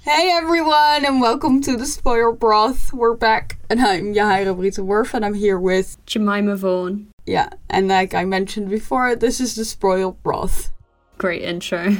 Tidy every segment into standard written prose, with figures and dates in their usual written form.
Hey everyone, and welcome to the Spoil Broth. We're back, and I'm Yahaira Brita-Worf, and I'm here with Jemima Vaughan. Yeah, and like I mentioned before, this is the Spoil Broth. Great intro.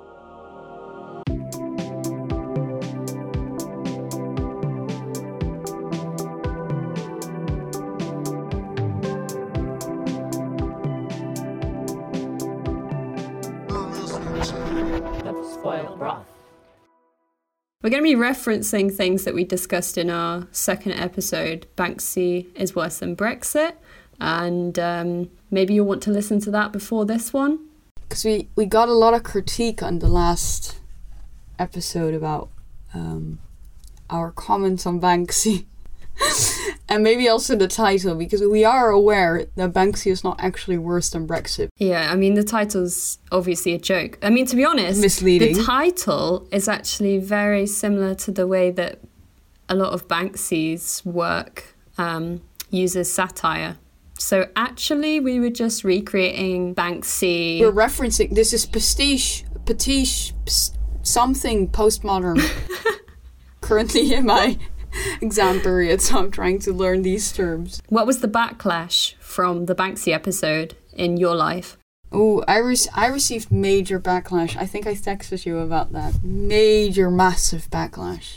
Spoil Broth. We're going to be referencing things that we discussed in our second episode, Banksy is Worse Than Brexit, and maybe you'll want to listen to that before this one. Because we got a lot of critique on the last episode about our comments on Banksy. And maybe also the title, because we are aware that Banksy is not actually worse than Brexit. Yeah, I mean, the title's obviously a joke. I mean, to be honest, misleading. The title is actually very similar to the way that a lot of Banksy's work uses satire. So actually, we were just recreating Banksy. We're referencing, this is pastiche, something postmodern. Currently in my exam period, so I'm trying to learn these terms. What was the backlash from the Banksy episode in your life? Oh, I received major backlash. I think I texted you about that. Massive backlash.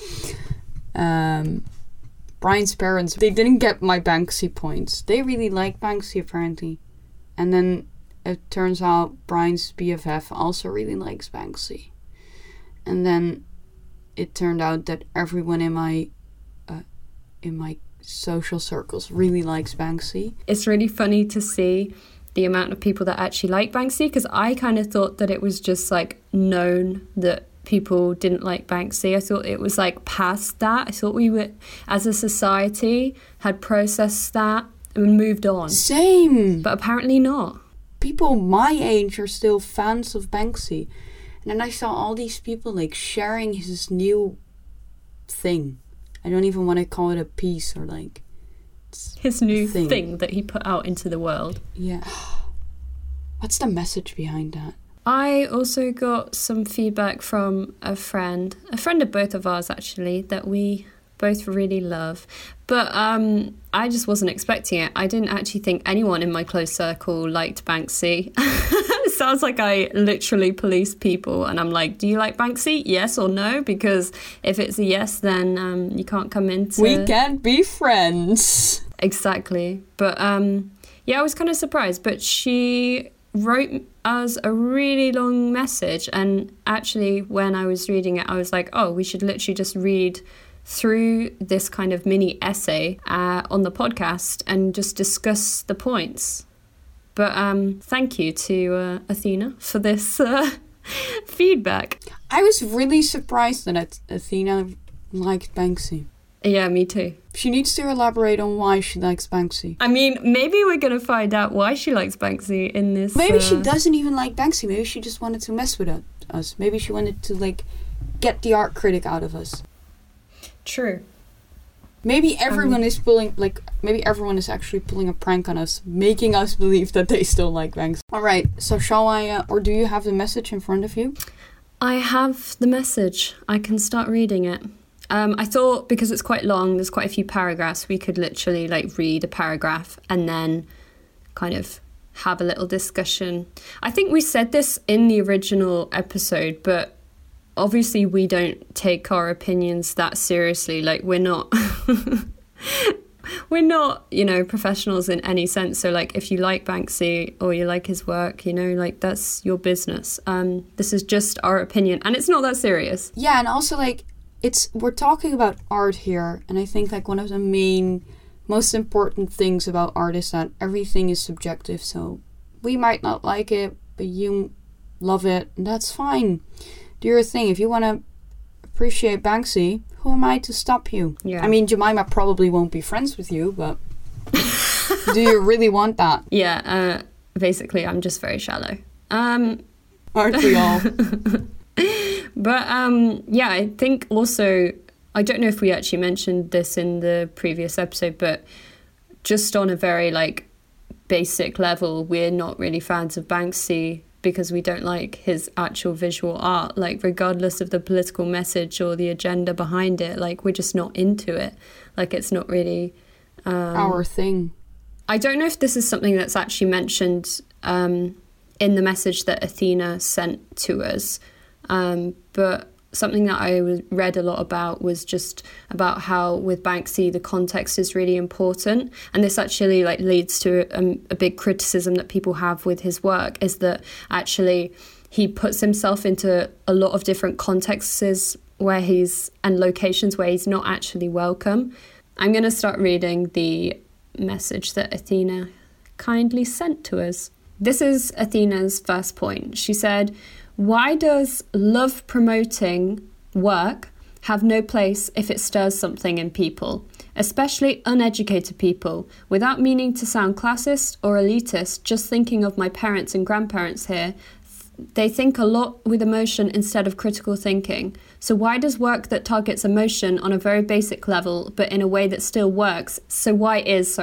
Brian's parents, they didn't get my Banksy points. They really like Banksy, apparently. And then it turns out Brian's BFF also really likes Banksy. And then it turned out that everyone in my social circles really likes Banksy. It's really funny to see the amount of people that actually like Banksy, because I kind of thought that it was just like known that people didn't like Banksy. I thought it was like past that. I thought we were, as a society, had processed that and moved on. Same. But apparently not. People my age are still fans of Banksy. And then I saw all these people like sharing his new thing. I don't even want to call it a piece or like... His new thing that he put out into the world. Yeah. What's the message behind that? I also got some feedback from a friend of both of ours actually, that we both really love. But I just wasn't expecting it. I didn't actually think anyone in my close circle liked Banksy. It sounds like I literally police people and I'm like, do you like Banksy? Yes or no? Because if it's a yes, then you can't come into... We can't be friends. Exactly. But yeah, I was kind of surprised. But she wrote us a really long message. And actually, when I was reading it, I was like, oh, we should literally just read through this kind of mini essay on the podcast and just discuss the points. But thank you to Athena for this feedback. I was really surprised that Athena liked Banksy. Yeah, me too. She needs to elaborate on why she likes Banksy. I mean, maybe we're going to find out why she likes Banksy in this. Maybe she doesn't even like Banksy. Maybe she just wanted to mess with us. Maybe she wanted to like get the art critic out of us. True. Maybe everyone is actually pulling a prank on us, making us believe that they still like Banksy. Alright, so shall I, or do you have the message in front of you? I have the message. I can start reading it. I thought because it's quite long, there's quite a few paragraphs, we could literally like read a paragraph and then kind of have a little discussion. I think we said this in the original episode, but obviously we don't take our opinions that seriously. Like we're not professionals in any sense. So like if you like Banksy or you like his work, like that's your business. This is just our opinion and it's not that serious. Yeah, and also like we're talking about art here, and I think like one of the most important things about art is that everything is subjective. So we might not like it, but you love it, and that's fine. Do your thing. If you want to appreciate Banksy, who am I to stop you? Yeah. I mean, Jemima probably won't be friends with you, but do you really want that? Yeah, basically, I'm just very shallow. Aren't we all? But, yeah, I think also, I don't know if we actually mentioned this in the previous episode, but just on a very, like, basic level, we're not really fans of Banksy because we don't like his actual visual art, like regardless of the political message or the agenda behind it. Like, we're just not into it. Like, it's not really our thing. I don't know if this is something that's actually mentioned in the message that Athena sent to us, but something that I read a lot about was just about how with Banksy the context is really important, and this actually like leads to a big criticism that people have with his work, is that actually he puts himself into a lot of different contexts and locations where he's not actually welcome. I'm going to start reading the message that Athena kindly sent to us. This is Athena's first point. She said, "Why does love promoting work have no place if it stirs something in people, especially uneducated people? Without meaning to sound classist or elitist, just thinking of my parents and grandparents here, they think a lot with emotion instead of critical thinking. So why does work that targets emotion on a very basic level, but in a way that still works, so why is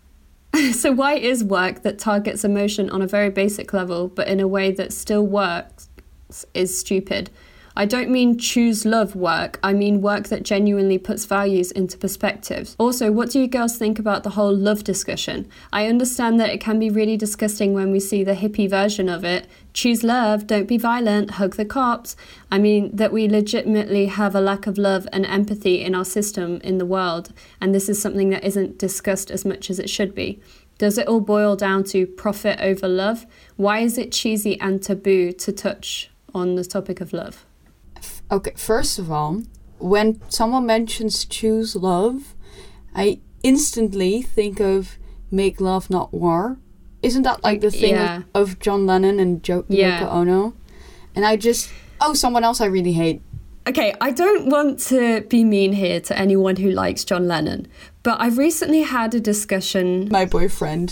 work that targets emotion on a very basic level, but in a way that still works, is stupid? I don't mean choose love work, I mean work that genuinely puts values into perspective. Also, what do you girls think about the whole love discussion? I understand that it can be really disgusting when we see the hippie version of it. Choose love, don't be violent, hug the cops. I mean that we legitimately have a lack of love and empathy in our system in the world, and this is something that isn't discussed as much as it should be. Does it all boil down to profit over love? Why is it cheesy and taboo to touch on the topic of love?" Okay, first of all, when someone mentions choose love, I instantly think of make love, not war. Isn't that like the thing of John Lennon and Yoko Ono? And someone else I really hate. Okay, I don't want to be mean here to anyone who likes John Lennon, but I've recently had a discussion... My boyfriend.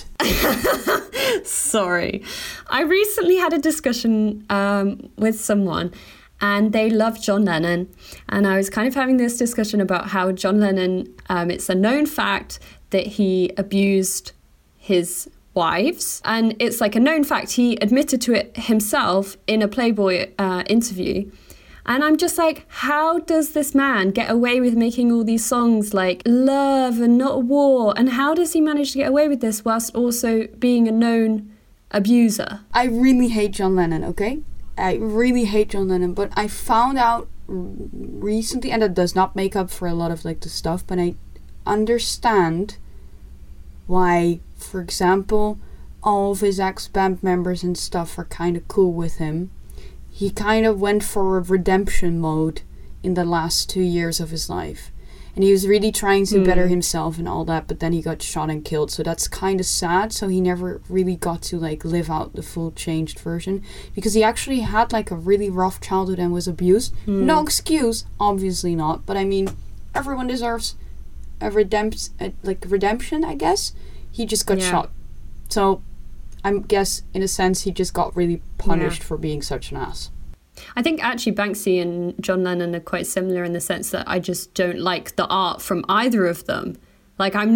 Sorry. I recently had a discussion with someone, and they love John Lennon. And I was kind of having this discussion about how John Lennon, it's a known fact that he abused his wives. And it's like a known fact. He admitted to it himself in a Playboy interview. And I'm just like, how does this man get away with making all these songs like love and not war? And how does he manage to get away with this whilst also being a known abuser? I really hate John Lennon, okay? I really hate John Lennon, but I found out recently, and that does not make up for a lot of like the stuff, but I understand why, for example, all of his ex-band members and stuff are kind of cool with him. He kind of went for a redemption mode in the last 2 years of his life. And he was really trying to better himself and all that, but then he got shot and killed. So that's kind of sad. So he never really got to like live out the full changed version. Because he actually had like a really rough childhood and was abused. No excuse, obviously not. But I mean, everyone deserves a redemption, I guess. He just got shot. So I guess in a sense he just got really punished for being such an ass. I think actually Banksy and John Lennon are quite similar in the sense that I just don't like the art from either of them. Like I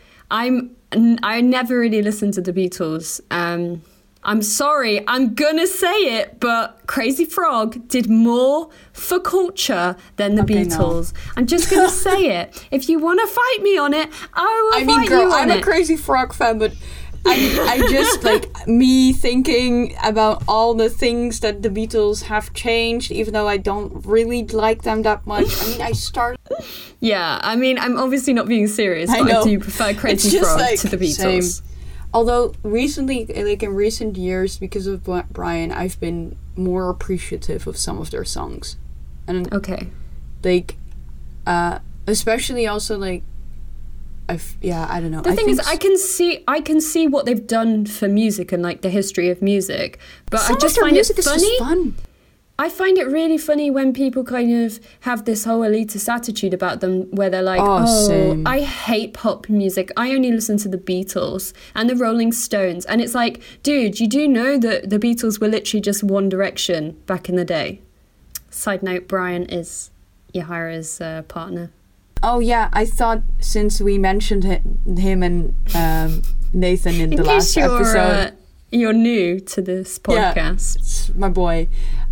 never really listened to the Beatles. I'm sorry, I'm gonna say it, but Crazy Frog did more for culture than the Beatles. No. I'm just gonna say it. If you want to fight me on it, I will fight you on it. I'm a Crazy Frog fan, but I just, like, me thinking about all the things that the Beatles have changed, even though I don't really like them that much. I mean, I started... Yeah, I mean, I'm obviously not being serious, but I do prefer Crazy Frog to the Beatles. Same. Although, recently, like, in recent years, because of Brian, I've been more appreciative of some of their songs. And, like, especially also, like, I don't know. The thing is, I can see what they've done for music and like the history of music, but I just find it funny. I find it really funny when people kind of have this whole elitist attitude about them, where they're like, "Oh, I hate pop music. I only listen to the Beatles and the Rolling Stones," and it's like, dude, you do know that the Beatles were literally just One Direction back in the day. Side note: Brian is Yahira's partner. Oh yeah, I thought since we mentioned him and Nathan in the last episode. You're new to this podcast. Yeah, it's my boy.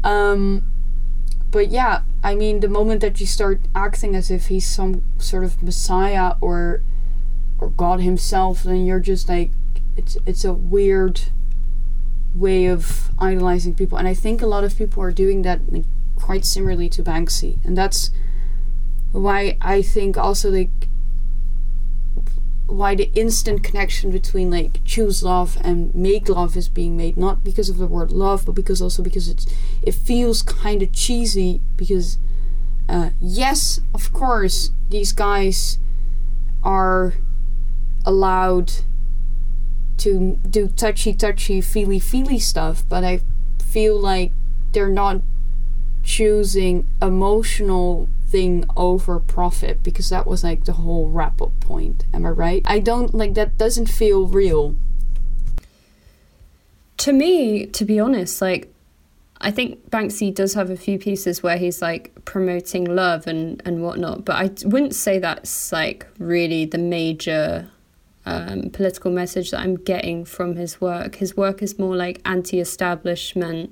But yeah, I mean, the moment that you start acting as if he's some sort of messiah or God himself, then you're just like, it's a weird way of idolizing people. And I think a lot of people are doing that, like, quite similarly to Banksy. And that's why I think also, like, why the instant connection between, like, choose love and make love is being made, not because of the word love, but because it feels kind of cheesy, because yes, of course, these guys are allowed to do touchy, feely stuff, but I feel like they're not choosing emotional thing over profit, because that was like the whole wrap-up point. Am I right? I don't, like, that doesn't feel real. To me, to be honest, like, I think Banksy does have a few pieces where he's like promoting love and whatnot, but I wouldn't say that's like really the major political message that I'm getting from his work. His work is more like anti-establishment,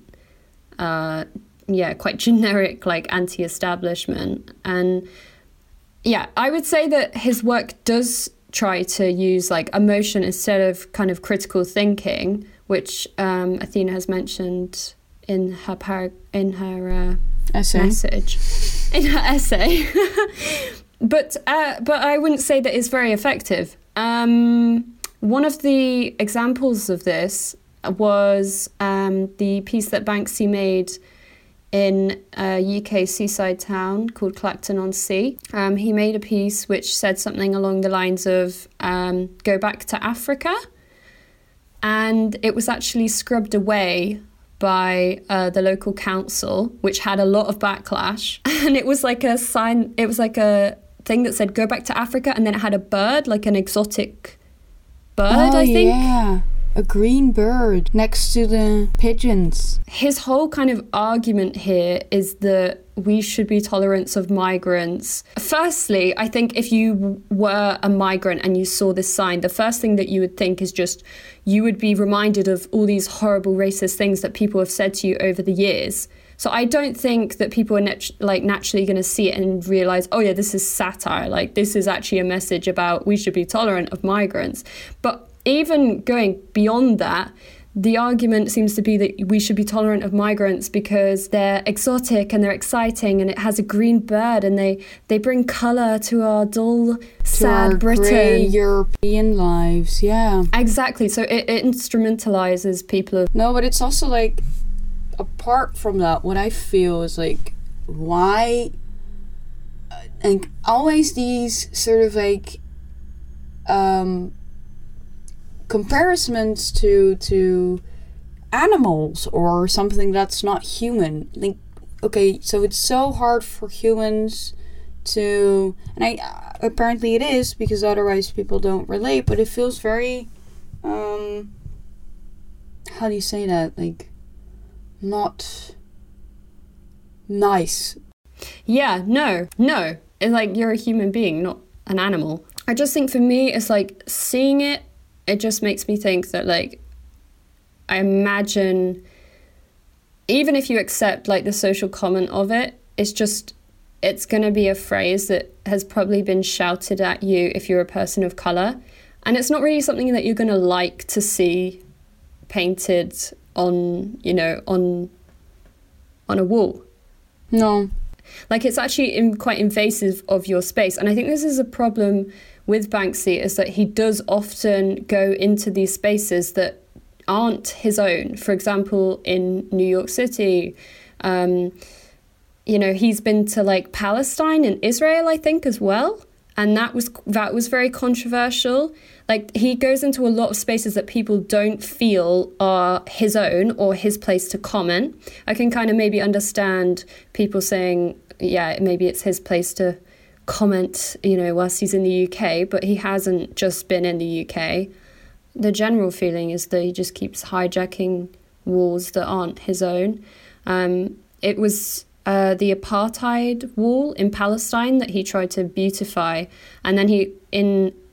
quite generic, like anti-establishment. And yeah, I would say that his work does try to use like emotion instead of kind of critical thinking, which Athena has mentioned in her essay. Message, in her essay. But I wouldn't say that it's very effective. One of the examples of this was the piece that Banksy made in a UK seaside town called Clacton-on-Sea. He made a piece which said something along the lines of go back to Africa, and it was actually scrubbed away by the local council, which had a lot of backlash. And it was like a sign, it was like a thing that said go back to Africa, and then it had a bird, like an exotic bird, I think. Yeah, a green bird next to the pigeons. His whole kind of argument here is that we should be tolerant of migrants. Firstly, I think if you were a migrant and you saw this sign, the first thing that you would think is just, you would be reminded of all these horrible racist things that people have said to you over the years. So I don't think that people are naturally going to see it and realize, oh yeah, this is satire. Like, this is actually a message about we should be tolerant of migrants. But even going beyond that, the argument seems to be that we should be tolerant of migrants because they're exotic and they're exciting, and it has a green bird, and they bring colour to our dull, sad Britain. Grey European lives, yeah. Exactly. So it instrumentalizes people. No, but it's also like, apart from that, what I feel is like, why, and always these sort of like comparisons to animals or something that's not human. Like, okay, so it's so hard for humans to, and apparently it is, because otherwise people don't relate, but it feels very how do you say that, like, not nice. Yeah, no. It's like, you're a human being, not an animal. I just think for me, it's like seeing it just makes me think that, like, I imagine, even if you accept like the social comment of it, it's going to be a phrase that has probably been shouted at you if you're a person of colour. And it's not really something that you're going to like to see painted on, on a wall. No. Like, it's actually quite invasive of your space. And I think this is a problem with Banksy, is that he does often go into these spaces that aren't his own. For example, in New York City, he's been to like Palestine and Israel, I think, as well. And that was very controversial. Like, he goes into a lot of spaces that people don't feel are his own or his place to comment. I can kind of maybe understand people saying, yeah, maybe it's his place to comment, whilst he's in the UK, but he hasn't just been in the UK. The general feeling is that he just keeps hijacking walls that aren't his own. It was the apartheid wall in Palestine that he tried to beautify, and then he, in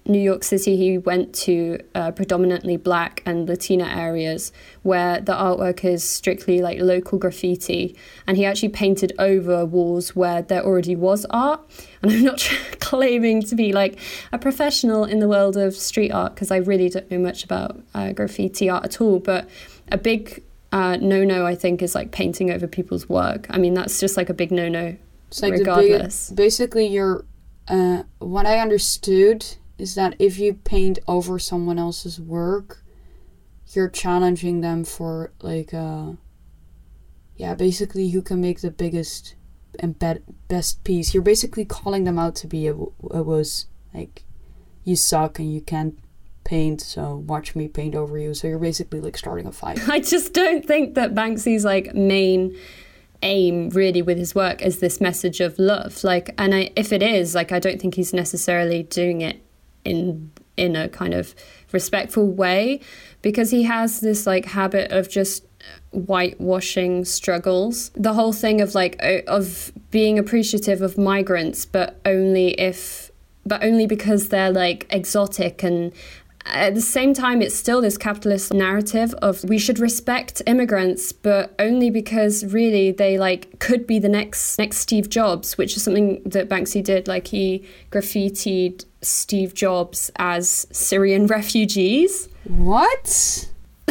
New York City, he went to predominantly Black and Latina areas where the artwork is strictly like local graffiti. And he actually painted over walls where there already was art. And I'm not claiming to be like a professional in the world of street art, because I really don't know much about graffiti art at all. But a big no-no, I think, is like painting over people's work. I mean, that's just like a big no-no, it's like regardless. Basically, you're what I understood is that if you paint over someone else's work, you're challenging them for like basically who can make the biggest and best piece. You're basically calling them out to be a wuss, like, you suck and you can't paint, so watch me paint over you. So you're basically like starting a fight. I just don't think that Banksy's like main aim really with his work is this message of love. Like, and if it is, like, I don't think he's necessarily doing it in a kind of respectful way, because he has this like habit of just whitewashing struggles. The whole thing of like of being appreciative of migrants, but only because they're like exotic, and at the same time, it's still this capitalist narrative of we should respect immigrants, but only because really they like could be the next Steve Jobs, which is something that Banksy did. Like, he graffitied Steve Jobs as Syrian refugees. What?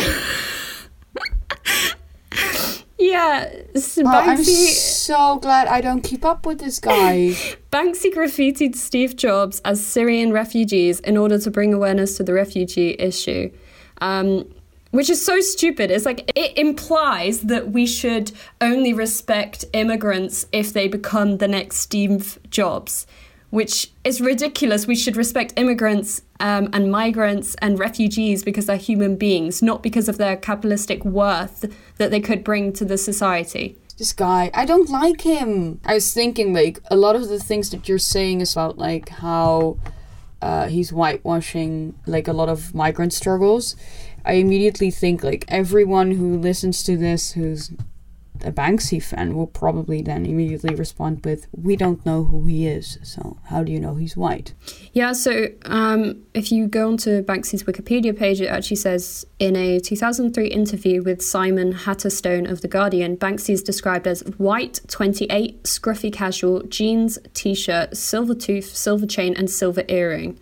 Yeah, Banksy... I'm so glad I don't keep up with this guy. Banksy graffitied Steve Jobs as Syrian refugees in order to bring awareness to the refugee issue, which is so stupid. It's like, it implies that we should only respect immigrants if they become the next Steve Jobs, which is ridiculous. We should respect immigrants and migrants and refugees because they're human beings, not because of their capitalistic worth that they could bring to the society. This guy, I don't like him. I was thinking, like, a lot of the things that you're saying is about, like, how he's whitewashing, like, a lot of migrant struggles. I immediately think, like, everyone who listens to this who's a Banksy fan will probably then immediately respond with, we don't know who he is, so how do you know he's white? Yeah, so if you go onto Banksy's Wikipedia page, it actually says, in a 2003 interview with Simon Hatterstone of The Guardian, Banksy is described as white, 28, scruffy casual, jeans, t-shirt, silver tooth, silver chain and silver earring.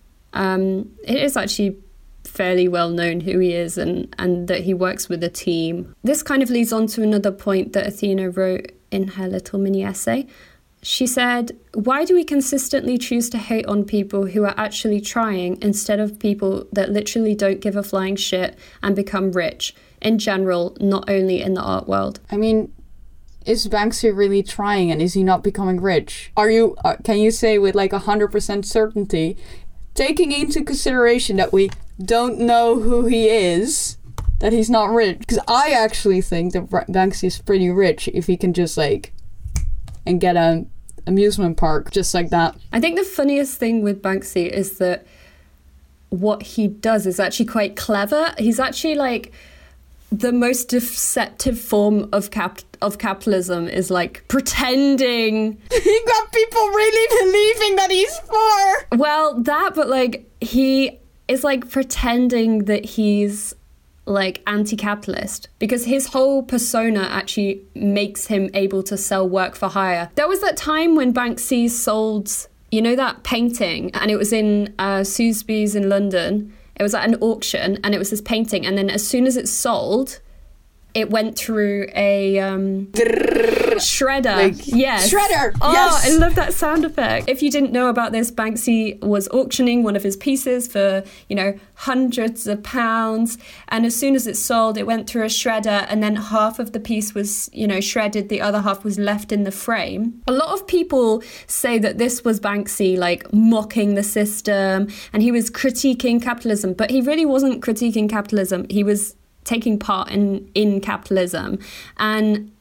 It is actually fairly well known who he is, and that he works with a team. This kind of leads on to another point that Athena wrote in her little mini essay. She said, why do we consistently choose to hate on people who are actually trying instead of people that literally don't give a flying shit and become rich? In general, not only in the art world. I mean, is Banksy really trying, and is he not becoming rich? Are you, can you say with like 100% certainty, taking into consideration that we don't know who he is, that he's not rich? Because I actually think that Banksy is pretty rich if he can just like and get an amusement park just like that. I think the funniest thing with Banksy is that what he does is actually quite clever. He's actually like the most deceptive form of capitalism is like pretending. He got people really believing that he's poor. Well, that, but like he is like pretending that he's like anti-capitalist, because his whole persona actually makes him able to sell work for hire. There was that time when Banksy sold, you know, that painting, and it was in Sotheby's in London. It was at an auction, and it was this painting, and then as soon as it sold, it went through a shredder. Like, yes. Shredder! Oh, yes! I love that sound effect. If you didn't know about this, Banksy was auctioning one of his pieces for, you know, hundreds of pounds. And as soon as it sold, it went through a shredder, and then half of the piece was, you know, shredded. The other half was left in the frame. A lot of people say that this was Banksy, like, mocking the system, and he was critiquing capitalism. But he really wasn't critiquing capitalism. He was taking part in capitalism. And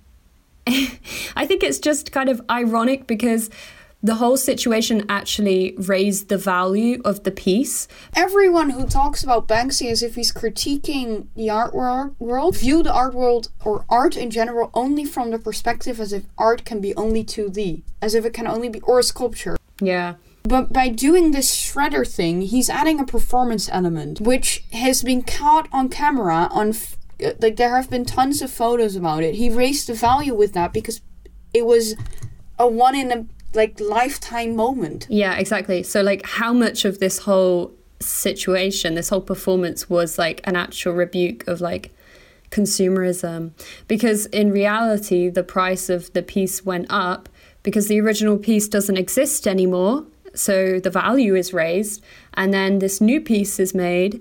I think it's just kind of ironic because the whole situation actually raised the value of the piece. Everyone who talks about Banksy as if he's critiquing the art world view the art world or art in general only from the perspective as if art can be only 2D, as if it can only be, or a sculpture. Yeah. But by doing this shredder thing, he's adding a performance element, which has been caught on camera on... Like, there have been tons of photos about it. He raised the value with that because it was a one in a, like, lifetime moment. Yeah, exactly. So, like, how much of this whole situation, this whole performance was, like, an actual rebuke of, like, consumerism? Because in reality, the price of the piece went up because the original piece doesn't exist anymore. So the value is raised. And then this new piece is made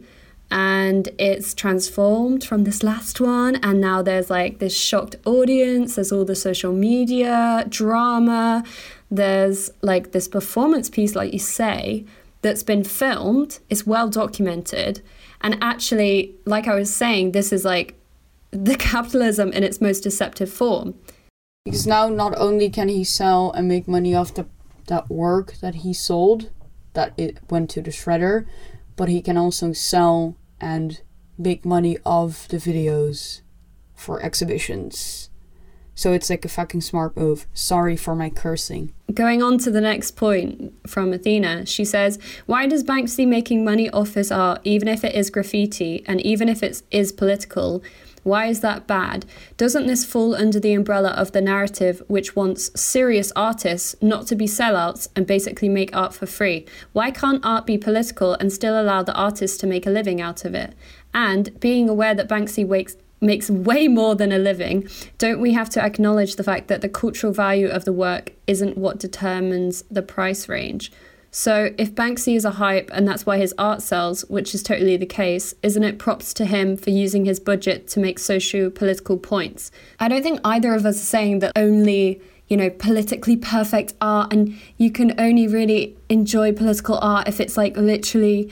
and it's transformed from this last one, and now there's like this shocked audience, there's all the social media drama, there's like this performance piece, like you say, that's been filmed, it's well documented, and actually, like I was saying, this is like the capitalism in its most deceptive form. Because now not only can he sell and make money off that work that he sold, that it went to the shredder, but he can also sell and make money off the videos for exhibitions. So it's like a fucking smart move. Sorry for my cursing. Going on to the next point from Athena, she says, why does Banksy making money off his art, even if it is graffiti and even if it is political, why is that bad? Doesn't this fall under the umbrella of the narrative which wants serious artists not to be sellouts and basically make art for free? Why can't art be political and still allow the artist to make a living out of it? And being aware that Banksy makes way more than a living, don't we have to acknowledge the fact that the cultural value of the work isn't what determines the price range? So if Banksy is a hype and that's why his art sells, which is totally the case, isn't it props to him for using his budget to make socio-political points? I don't think either of us are saying that only, politically perfect art, and you can only really enjoy political art if it's like literally,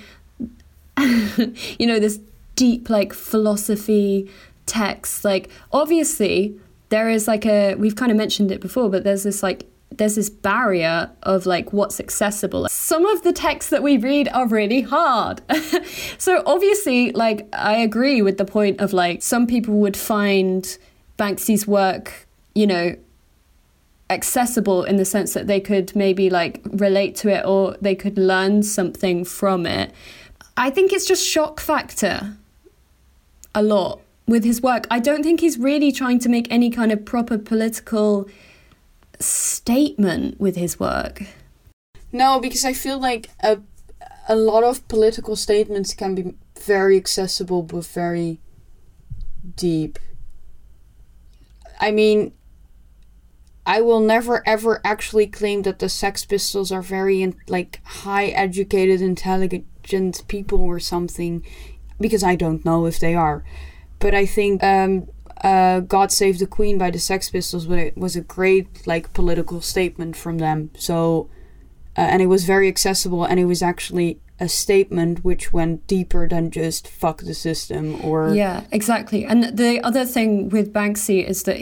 this deep like philosophy text. Like obviously there is like we've kind of mentioned it before, but there's this barrier of like what's accessible. Some of the texts that we read are really hard. So obviously, like, I agree with the point of like some people would find Banksy's work, accessible in the sense that they could maybe like relate to it or they could learn something from it. I think it's just shock factor a lot with his work. I don't think he's really trying to make any kind of proper political statement with his work. No, because I feel like a lot of political statements can be very accessible but very deep. I mean, I will never ever actually claim that the Sex Pistols are very high educated, intelligent people or something, because I don't know if they are. But I think God Save the Queen by the Sex Pistols was a great political statement from them. So and it was very accessible, and it was actually a statement which went deeper than just fuck the system or... Yeah, exactly. And the other thing with Banksy is that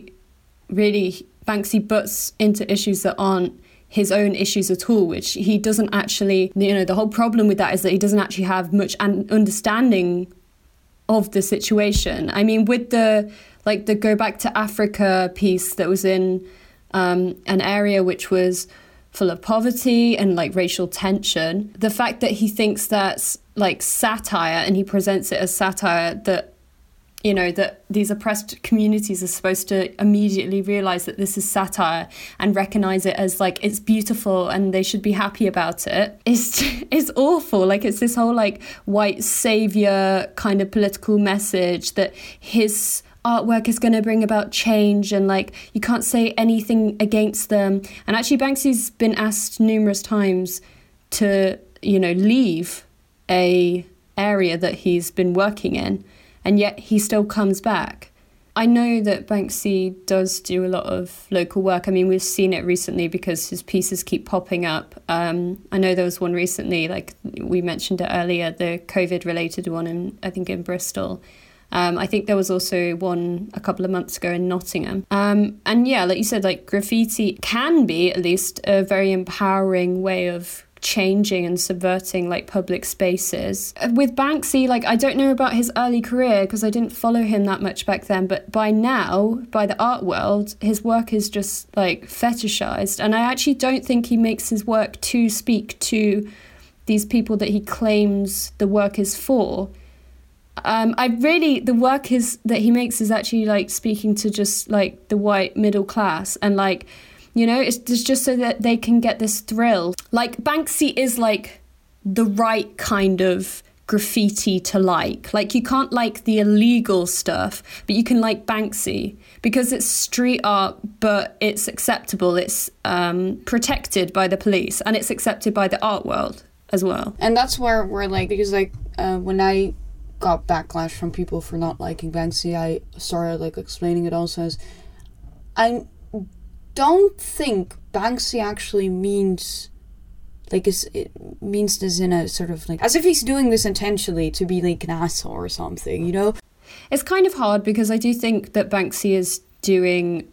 Banksy butts into issues that aren't his own issues at all, which he doesn't actually, the whole problem with that is that he doesn't actually have much understanding of the situation. I mean, with the Go Back to Africa piece that was in an area which was full of poverty and racial tension, the fact that he thinks that's satire, and he presents it as satire, that that these oppressed communities are supposed to immediately realize that this is satire and recognize it as it's beautiful and they should be happy about it. It's awful. It's this whole white savior kind of political message that his artwork is going to bring about change, and you can't say anything against them. And actually Banksy's been asked numerous times to leave a area that he's been working in, and yet he still comes back. I know that Banksy does do a lot of local work. I mean, we've seen it recently because his pieces keep popping up. I know there was one recently, we mentioned it earlier, the COVID-related one, I think in Bristol. I think there was also one a couple of months ago in Nottingham. And yeah, like you said, graffiti can be at least a very empowering way of changing and subverting like public spaces. With Banksy, like I don't know about his early career because I didn't follow him that much back then, but by now, by the art world, his work is just like fetishized, and I actually don't think he makes his work to speak to these people that he claims the work is for. The work that he makes is actually like speaking to just like the white middle class, and like, you know, it's just so that they can get this thrill. Like Banksy is like the right kind of graffiti to like. Like you can't like the illegal stuff, but you can like Banksy because it's street art, but it's acceptable. It's protected by the police, and it's accepted by the art world as well. And that's where we're like, because like when I got backlash from people for not liking Banksy, I started like explaining it also as I don't think Banksy actually means like it means this in a sort of like as if he's doing this intentionally to be like an asshole or something, you know? It's kind of hard because I do think that Banksy is doing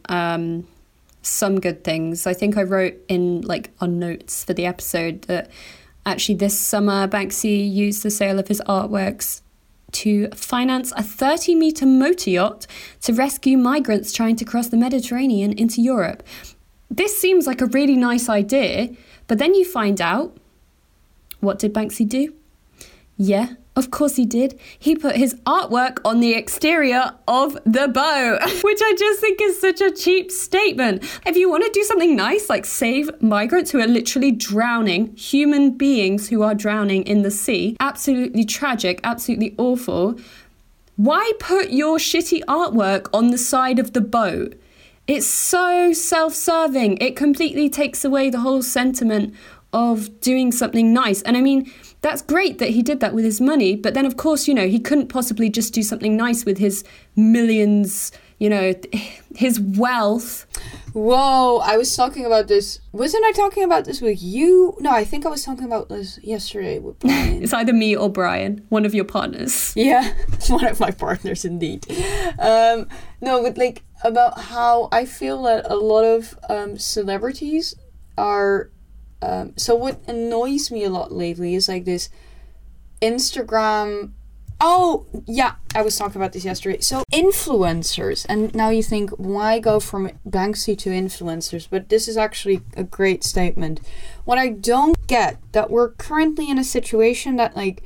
some good things. I think I wrote in like on notes for the episode that actually this summer Banksy used the sale of his artworks to finance a 30-metre motor yacht to rescue migrants trying to cross the Mediterranean into Europe. This seems like a really nice idea, but then you find out, what did Banksy do? Yeah, of course he did. He put his artwork on the exterior of the boat, which I just think is such a cheap statement. If you want to do something nice, like save migrants who are literally drowning, human beings who are drowning in the sea, absolutely tragic, absolutely awful, why put your shitty artwork on the side of the boat? It's so self-serving. It completely takes away the whole sentiment of doing something nice. And I mean, that's great that he did that with his money, but then of course, you know, he couldn't possibly just do something nice with his millions, you know, his wealth. Whoa, I was talking about this. Wasn't I talking about this with you? No, I think I was talking about this yesterday with Brian. It's either me or Brian, one of your partners. Yeah, one of my partners indeed. No, but like about how I feel that a lot of celebrities are... so what annoys me a lot lately is like this Instagram... Oh, yeah, I was talking about this yesterday. So influencers, and now you think, why go from Banksy to influencers? But this is actually a great statement. What I don't get, that we're currently in a situation that like,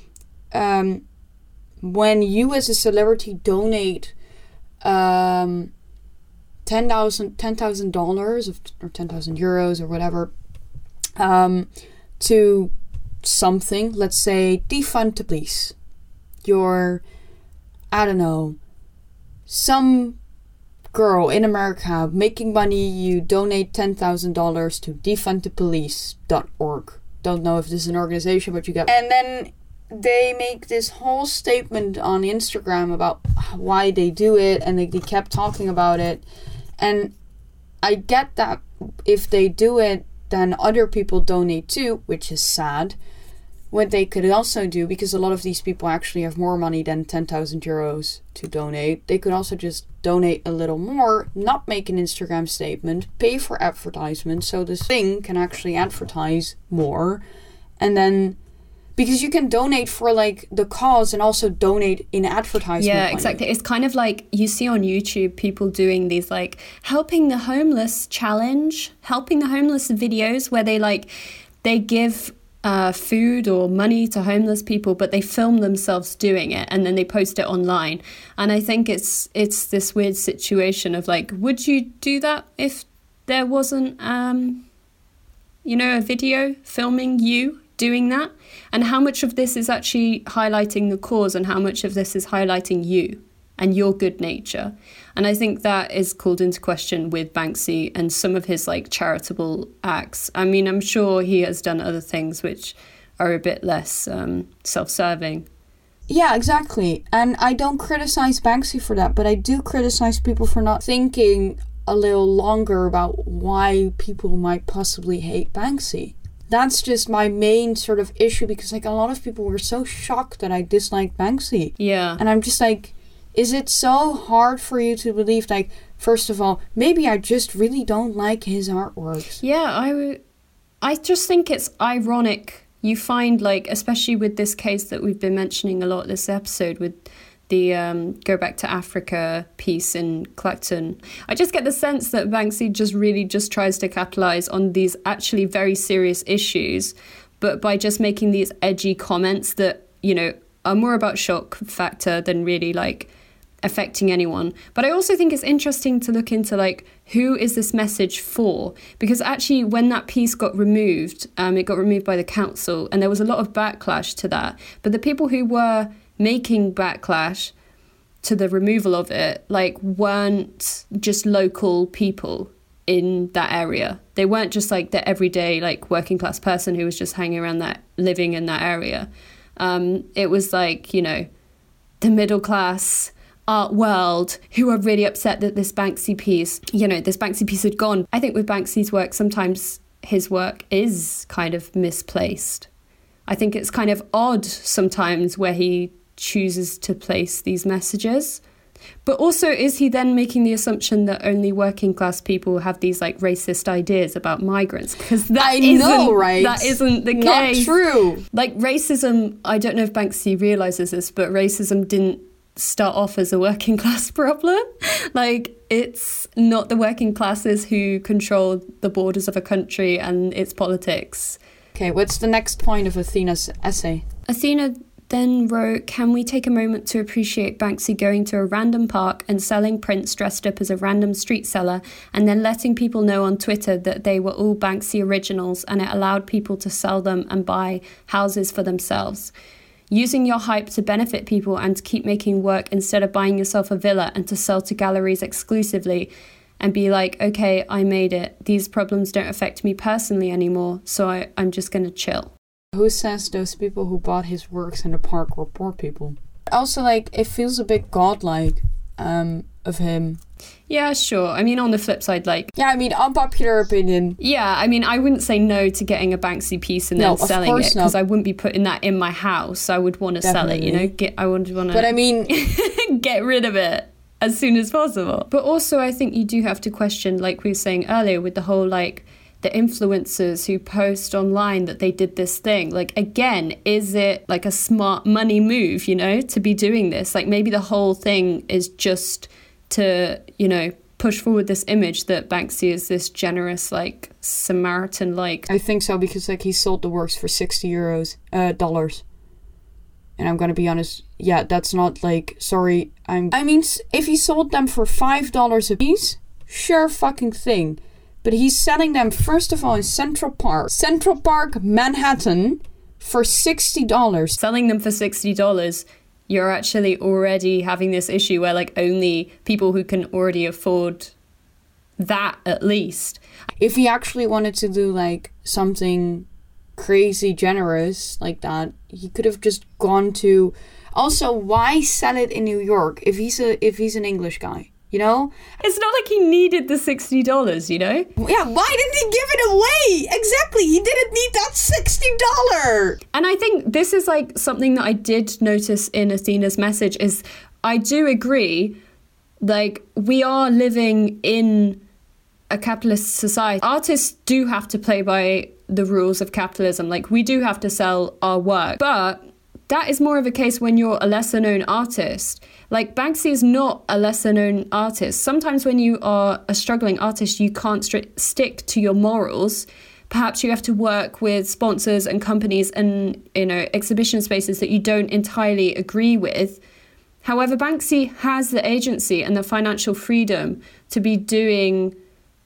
when you as a celebrity donate $10,000 or 10,000 euros or whatever, to something, let's say defund the police. You're, I don't know, some girl in America making money, you donate $10,000 to defundthepolice.org. Don't know if this is an organization, but you get... And then they make this whole statement on Instagram about why they do it, and they kept talking about it. And I get that if they do it, then other people donate too, which is sad. What they could also do, because a lot of these people actually have more money than 10,000 euros to donate, they could also just donate a little more, not make an Instagram statement, pay for advertisement, so this thing can actually advertise more. And then, because you can donate for like the cause and also donate in advertisement. Yeah, money. exactly. It's kind of like you see on YouTube people doing these like helping the homeless challenge, helping the homeless videos where they give food or money to homeless people, but they film themselves doing it and then they post it online. And I think it's this weird situation of like, would you do that if there wasn't a video filming you doing that? And how much of this is actually highlighting the cause and how much of this is highlighting you and your good nature? And I think that is called into question with Banksy and some of his like charitable acts. I mean, I'm sure he has done other things which are a bit less self-serving. Yeah, exactly. And I don't criticize Banksy for that, but I do criticize people for not thinking a little longer about why people might possibly hate Banksy. That's just my main sort of issue, because like a lot of people were so shocked that I disliked Banksy. Yeah. And I'm just like, is it so hard for you to believe, like, first of all, maybe I just really don't like his artworks? Yeah, I just think it's ironic. You find, like, especially with this case that we've been mentioning a lot this episode with the Go Back to Africa piece in Clacton, I just get the sense that Banksy just tries to capitalise on these actually very serious issues, but by just making these edgy comments that, you know, are more about shock factor than really, like, affecting anyone. But I also think it's interesting to look into, like, who is this message for? Because actually when that piece got removed, it got removed by the council, and there was a lot of backlash to that. But the people who were making backlash to the removal of it, like, weren't just local people in that area. They weren't just, like, the everyday, like, working class person who was just hanging around that, living in that area. It was, like, you know, the middle class art world who are really upset that this Banksy piece had gone. I think with Banksy's work, sometimes his work is kind of misplaced. I think it's kind of odd sometimes where he chooses to place these messages. But also, is he then making the assumption that only working class people have these, like, racist ideas about migrants? Because that isn't the case. Not true. Like, racism, I don't know if Banksy realises this, but racism didn't start off as a working class problem. Like, it's not the working classes who control the borders of a country and its politics. Okay, what's the next point of Athena's essay? Athena then wrote, "Can we take a moment to appreciate Banksy going to a random park and selling prints dressed up as a random street seller, and then letting people know on Twitter that they were all Banksy originals, and it allowed people to sell them and buy houses for themselves. Using your hype to benefit people and to keep making work instead of buying yourself a villa and to sell to galleries exclusively and be like, okay, I made it. These problems don't affect me personally anymore, so I'm just going to chill." Who says those people who bought his works in the park were poor people? Also, like, it feels a bit godlike of him. Yeah, sure. I mean, on the flip side, like... Yeah, I mean, unpopular opinion. Yeah, I mean, I wouldn't say no to getting a Banksy piece and then selling it, because I wouldn't be putting that in my house. I would want to sell it, you know? I would want to... But I mean... get rid of it as soon as possible. But also, I think you do have to question, like we were saying earlier, with the whole, like, the influencers who post online that they did this thing. Like, again, is it, like, a smart money move, you know, to be doing this? Like, maybe the whole thing is just to, you know, push forward this image that Banksy is this generous, like, Samaritan-like. I think so, because, like, he sold the works for $60. And I'm gonna be honest, yeah, that's not, like, sorry, I mean, if he sold them for $5 a piece, sure fucking thing. But he's selling them, first of all, in Central Park, Manhattan, for $60. Selling them for $60, you're actually already having this issue where, like, only people who can already afford that, at least. If he actually wanted to do, like, something crazy generous like that, he could have just gone to... Also, why sell it in New York if he's an English guy? You know? It's not like he needed the $60, you know? Yeah, why didn't he give it away? Exactly, he didn't need that $60. And I think this is, like, something that I did notice in Athena's message is I do agree, like, we are living in a capitalist society. Artists do have to play by the rules of capitalism. Like, we do have to sell our work. But that is more of a case when you're a lesser known artist. Like, Banksy is not a lesser known artist. Sometimes when you are a struggling artist, you can't stick to your morals. Perhaps you have to work with sponsors and companies and, you know, exhibition spaces that you don't entirely agree with. However, Banksy has the agency and the financial freedom to be doing,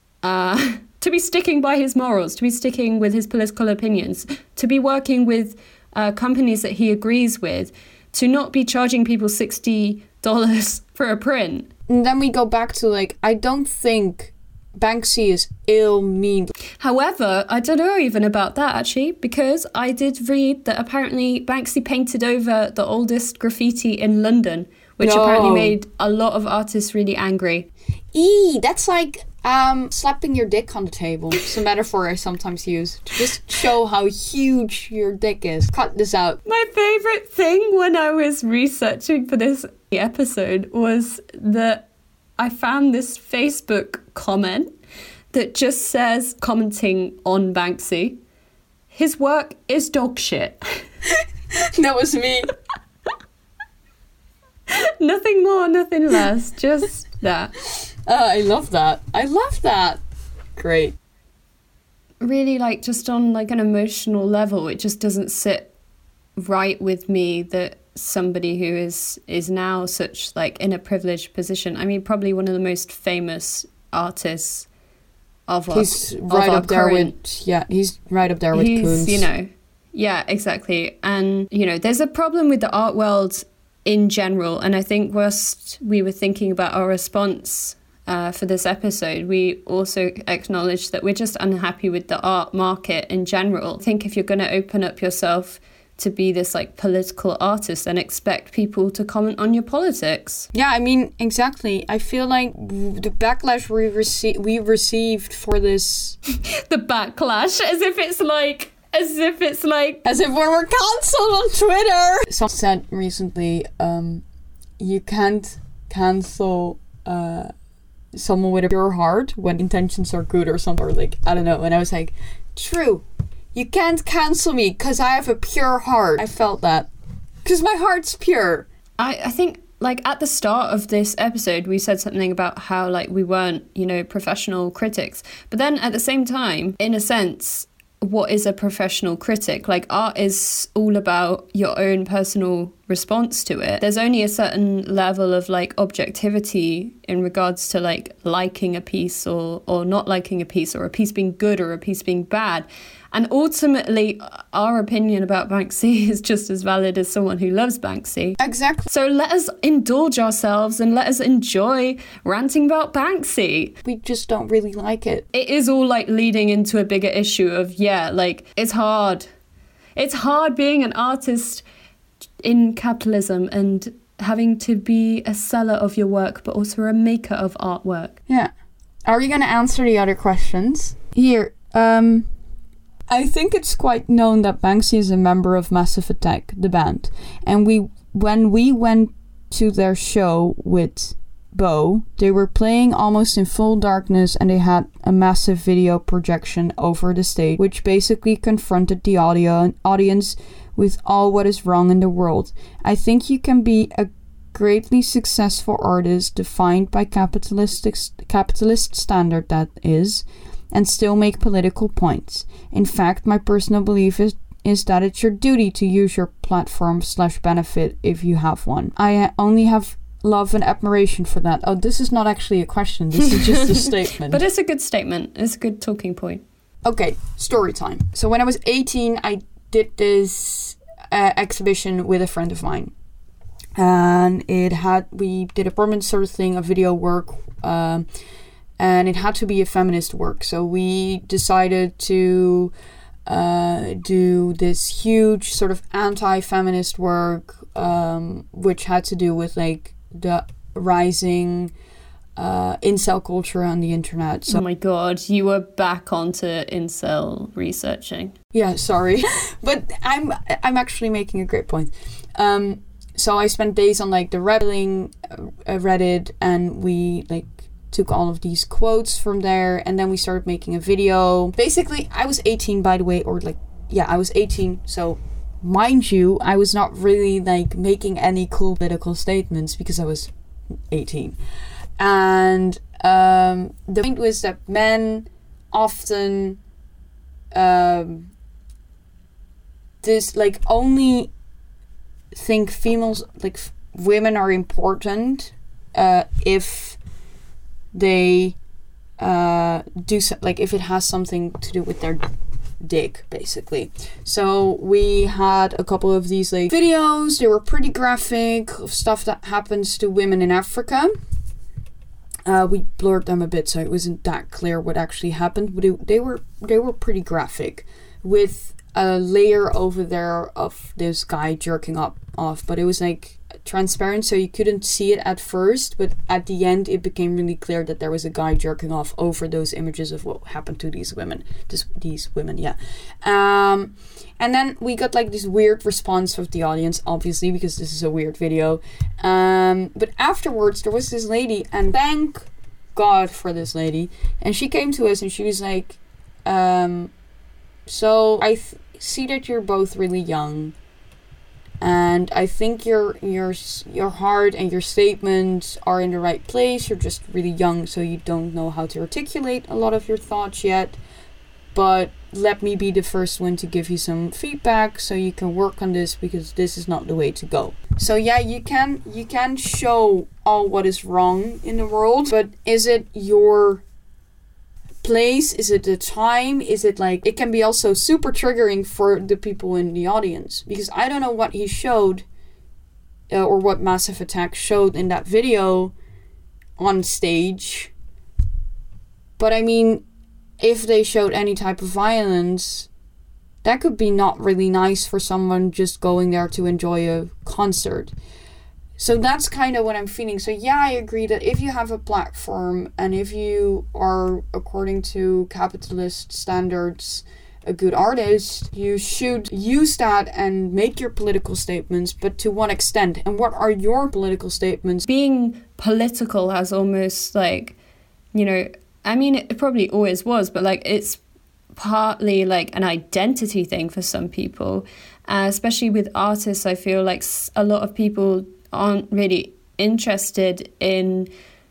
to be sticking by his morals, to be sticking with his political opinions, to be working with companies that he agrees with, to not be charging people $60 for a print. And then we go back to, like, I don't think Banksy is ill-mean. However, I don't know even about that, actually, because I did read that apparently Banksy painted over the oldest graffiti in London, which apparently made a lot of artists really angry. That's like slapping your dick on the table. It's a metaphor I sometimes use to just show how huge your dick is. Cut this out. My favourite thing when I was researching for this episode was that I found this Facebook comment that just says, commenting on Banksy, his work is dog shit. That was me. Nothing more, nothing less. Just that. I love that. I love that. Great. Really, like, just on like an emotional level, it just doesn't sit right with me that somebody who is now such like in a privileged position. I mean, probably one of the most famous artists of he's right up there with Koons. You know, yeah, exactly. And you know, there's a problem with the art world in general, and I think whilst we were thinking about our response for this episode, we also acknowledged that we're just unhappy with the art market in general. I think if you're going to open up yourself to be this like political artist and expect people to comment on your politics. Yeah, I mean, exactly. I feel like the backlash we received for this... The backlash, as if we were cancelled on Twitter. Someone said recently, you can't cancel someone with a pure heart when intentions are good or something, or like, I don't know. And I was like, true. You can't cancel me because I have a pure heart. I felt that. Because my heart's pure. I think, like, at the start of this episode, we said something about how, like, we weren't, you know, professional critics. But then at the same time, in a sense, what is a professional critic? Like, art is all about your own personal response to it. There's only a certain level of like objectivity in regards to like liking a piece or not liking a piece, or a piece being good or a piece being bad. And ultimately, our opinion about Banksy is just as valid as someone who loves Banksy. Exactly. So let us indulge ourselves and let us enjoy ranting about Banksy. We just don't really like it. It is all like leading into a bigger issue of, yeah, like, it's hard. It's hard being an artist in capitalism and having to be a seller of your work, but also a maker of artwork. Yeah. Are you going to answer the other questions? Here, I think it's quite known that Banksy is a member of Massive Attack, the band. And when we went to their show with Bo, they were playing almost in full darkness, and they had a massive video projection over the stage, which basically confronted the audience with all what is wrong in the world. I think you can be a greatly successful artist defined by capitalist standard, that is, and still make political points. In fact, my personal belief is that it's your duty to use your platform / benefit if you have one. I only have love and admiration for that. Oh, this is not actually a question. This is just a statement. But it's a good statement. It's a good talking point. Okay, story time. So when I was 18, I did this exhibition with a friend of mine. And we did a performance sort of thing, a video work, and it had to be a feminist work. So we decided to do this huge sort of anti-feminist work, which had to do with like the rising incel culture on the internet. So, oh my god, you were back onto incel researching. Yeah, sorry. But I'm actually making a great point. So I spent days on like the Reddit, and we like took all of these quotes from there, and then we started making a video. Basically, I was 18, by the way, I was 18, so mind you, I was not really like making any cool political statements because I was 18. And the point was that men often only think females, like women, are important if they if it has something to do with their dick, basically. So we had a couple of these like videos. They were pretty graphic, of stuff that happens to women in Africa. We blurred them a bit, so it wasn't that clear what actually happened, but they were pretty graphic, with a layer over there of this guy jerking off, but it was like transparent, so you couldn't see it at first, but at the end it became really clear that there was a guy jerking off over those images of what happened to these women. And then we got like this weird response of the audience, obviously, because this is a weird video. But afterwards there was this lady, and thank God for this lady, and she came to us and she was like, so see that you're both really young, and I think your heart and your statements are in the right place. You're just really young, so you don't know how to articulate a lot of your thoughts yet. But let me be the first one to give you some feedback so you can work on this, because this is not the way to go. So yeah, you can show all what is wrong in the world, but is it your place? Is it the time? Is it like, it can be also super triggering for the people in the audience, because I don't know what he showed or what Massive Attack showed in that video on stage, but I mean, if they showed any type of violence, that could be not really nice for someone just going there to enjoy a concert. So that's kind of what I'm feeling. So yeah, I agree that if you have a platform and if you are, according to capitalist standards, a good artist, you should use that and make your political statements, but to what extent? And what are your political statements? Being political has almost like, you know, I mean, it probably always was, but like it's partly like an identity thing for some people, especially with artists. I feel like a lot of people aren't really interested in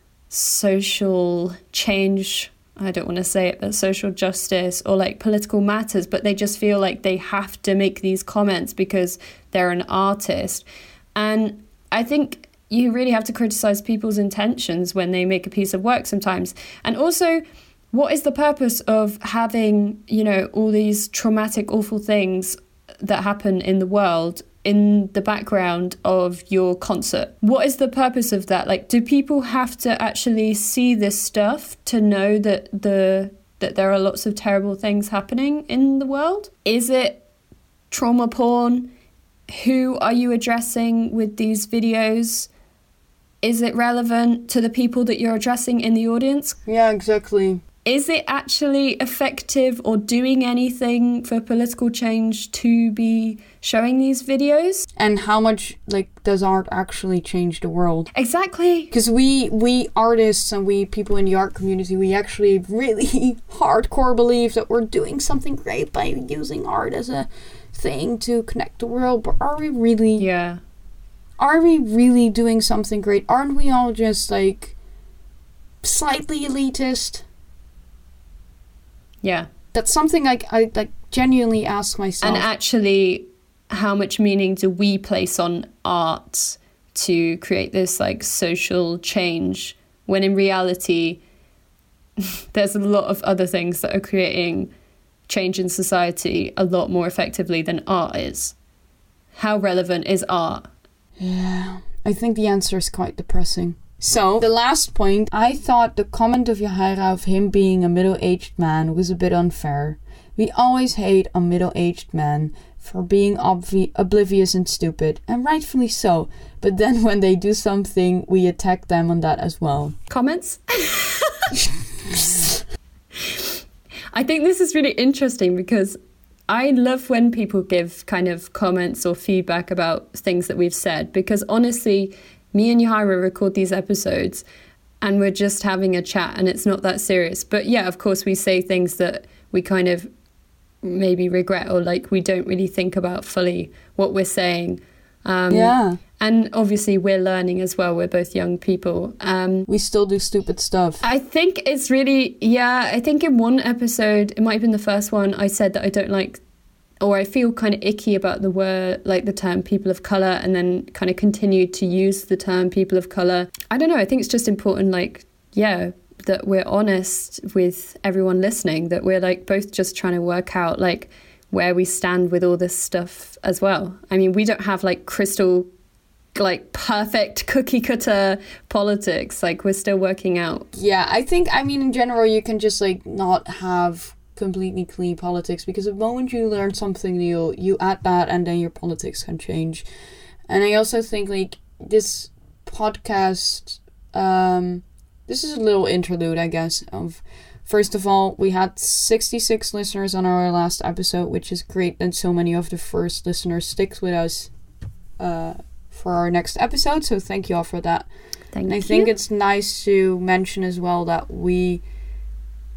social change. I don't want to say it, but social justice or like political matters, but they just feel like they have to make these comments because they're an artist. And I think you really have to criticize people's intentions when they make a piece of work sometimes. And also, what is the purpose of having, you know, all these traumatic, awful things that happen in the world in the background of your concert? What is the purpose of that? Like, do people have to actually see this stuff to know that there are lots of terrible things happening in the world? Is it trauma porn? Who are you addressing with these videos? Is it relevant to the people that you're addressing in the audience? Yeah, exactly. Is it actually effective or doing anything for political change to be showing these videos? And how much, like, does art actually change the world? Exactly. Because we artists and we people in the art community, we actually really hardcore believe that we're doing something great by using art as a thing to connect the world. But are we really? Yeah. Are we really doing something great? Aren't we all just, like, slightly elitist? Yeah. That's something like I like genuinely ask myself. And actually, how much meaning do we place on art to create this, like, social change, when in reality, there's a lot of other things that are creating change in society a lot more effectively than art is? How relevant is art? Yeah, I think the answer is quite depressing. So, the last point, I thought the comment of Yahaira of him being a middle-aged man was a bit unfair. We always hate on middle-aged men for being oblivious and stupid, and rightfully so. But then when they do something, we attack them on that as well. Comments? I think this is really interesting because I love when people give kind of comments or feedback about things that we've said, because honestly, me and Yahaira record these episodes and we're just having a chat and it's not that serious. But yeah, of course, we say things that we kind of maybe regret or like we don't really think about fully what we're saying. Yeah. And obviously we're learning as well. We're both young people. We still do stupid stuff. I think it's really, yeah, I think in one episode, it might have been the first one, I said that I don't like, or I feel kind of icky about the word, like the term people of colour, and then kind of continued to use the term people of colour. I don't know, I think it's just important, like, yeah, that we're honest with everyone listening, that we're like both just trying to work out like where we stand with all this stuff as well. I mean, we don't have like crystal like perfect cookie cutter politics. Like we're still working out. Yeah, I think, I mean, in general, you can just like not have completely clean politics, because the moment you learn something new, you add that and then your politics can change. And I also think like this podcast, this is a little interlude, I guess, of, first of all, we had 66 listeners on our last episode, which is great that so many of the first listeners stick with us for our next episode, so thank you all for that. Thank you. I think it's nice to mention as well that we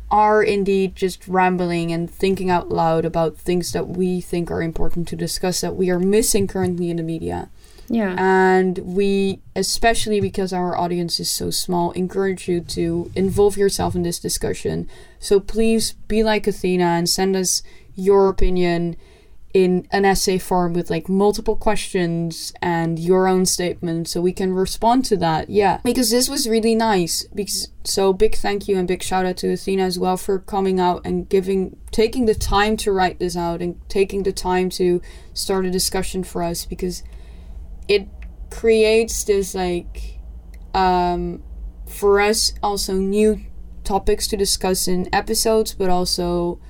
are indeed just rambling and thinking out loud about things that we think are important to discuss that we are missing currently in the media. Yeah. And we, especially because our audience is so small, encourage you to involve yourself in this discussion. So please be like Athena and send us your opinion in an essay form with like multiple questions and your own statement so we can respond to that. Yeah, because this was really nice. So big thank you and big shout out to Athena as well for coming out and taking the time to write this out and taking the time to start a discussion for us, because it creates this like for us also new topics to discuss in episodes, but also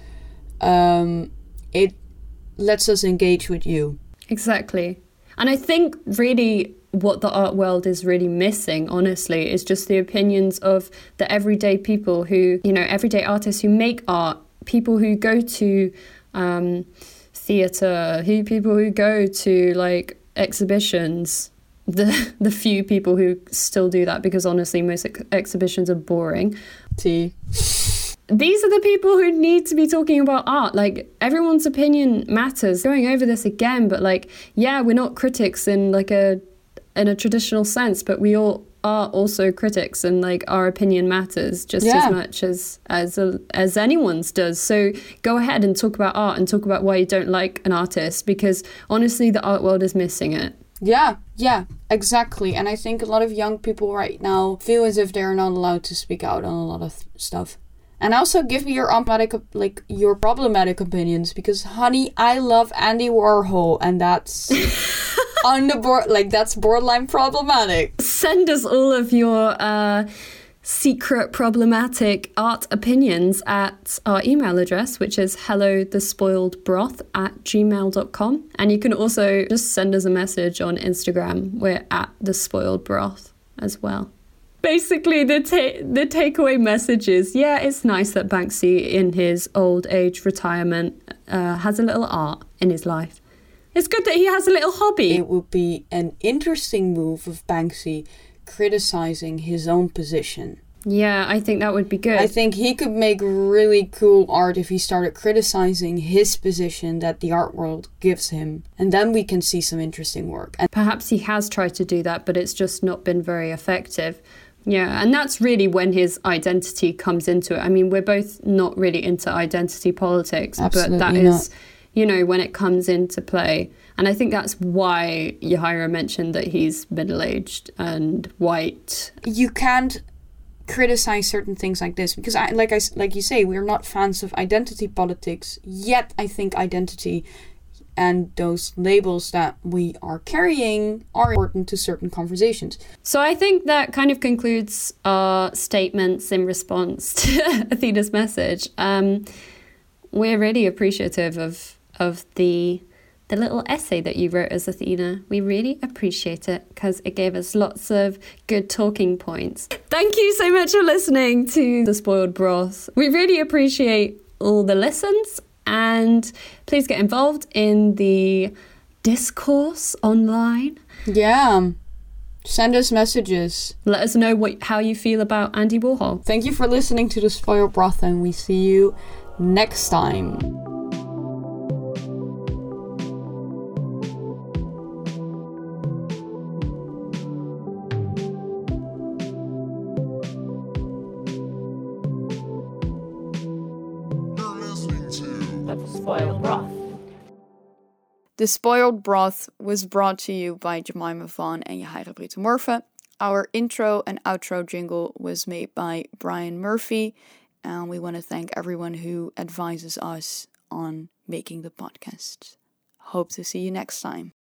it lets us engage with you. Exactly. And I think really what the art world is really missing, honestly, is just the opinions of the everyday people who, everyday artists who make art, people who go to theatre, people who go to like exhibitions, the few people who still do that, because honestly most exhibitions are boring. These are the people who need to be talking about art. Like, everyone's opinion matters. Going over this again, but like, yeah, we're not critics in like in a traditional sense, but we all are also critics, and like our opinion matters just as much as anyone's does. So go ahead and talk about art and talk about why you don't like an artist, because honestly the art world is missing it. Yeah, exactly. And I think a lot of young people right now feel as if they're not allowed to speak out on a lot of stuff. And also give me your problematic opinions, because honey, I love Andy Warhol, and that's on the board, like that's borderline problematic. Send us all of your secret problematic art opinions at our email address, which is hellothe_spoiledbroth@gmail.com. And you can also just send us a message on Instagram. We're at @thespoiledbroth as well. Basically, the takeaway message is, yeah, it's nice that Banksy, in his old age retirement, has a little art in his life. It's good that he has a little hobby. It would be an interesting move of Banksy criticizing his own position. Yeah, I think that would be good. I think he could make really cool art if he started criticizing his position that the art world gives him. And then we can see some interesting work. And perhaps he has tried to do that, but it's just not been very effective. Yeah, and that's really when his identity comes into it. I mean, we're both not really into identity politics, absolutely but that is, when it comes into play. And I think that's why Yahaira mentioned that he's middle-aged and white. You can't criticize certain things like this because, like you say, we're not fans of identity politics. Yet, I think identity and those labels that we are carrying are important to certain conversations. So I think that kind of concludes our statements in response to Athena's message. We're really appreciative of the little essay that you wrote as Athena. We really appreciate it because it gave us lots of good talking points. Thank you so much for listening to The Spoiled Broth. We really appreciate all the listens, and please get involved in the discourse online. Yeah. Send us messages. Let us know how you feel about Andy Warhol. Thank you for listening to The Spoiled Broth, and we see you next time. Spoiled Broth. The Spoiled Broth was brought to you by Jemima Vaughn and Yahaira Brito-Morphe. Our intro and outro jingle was made by Brian Murphy, and we want to thank everyone who advises us on making the podcast. Hope to see you next time.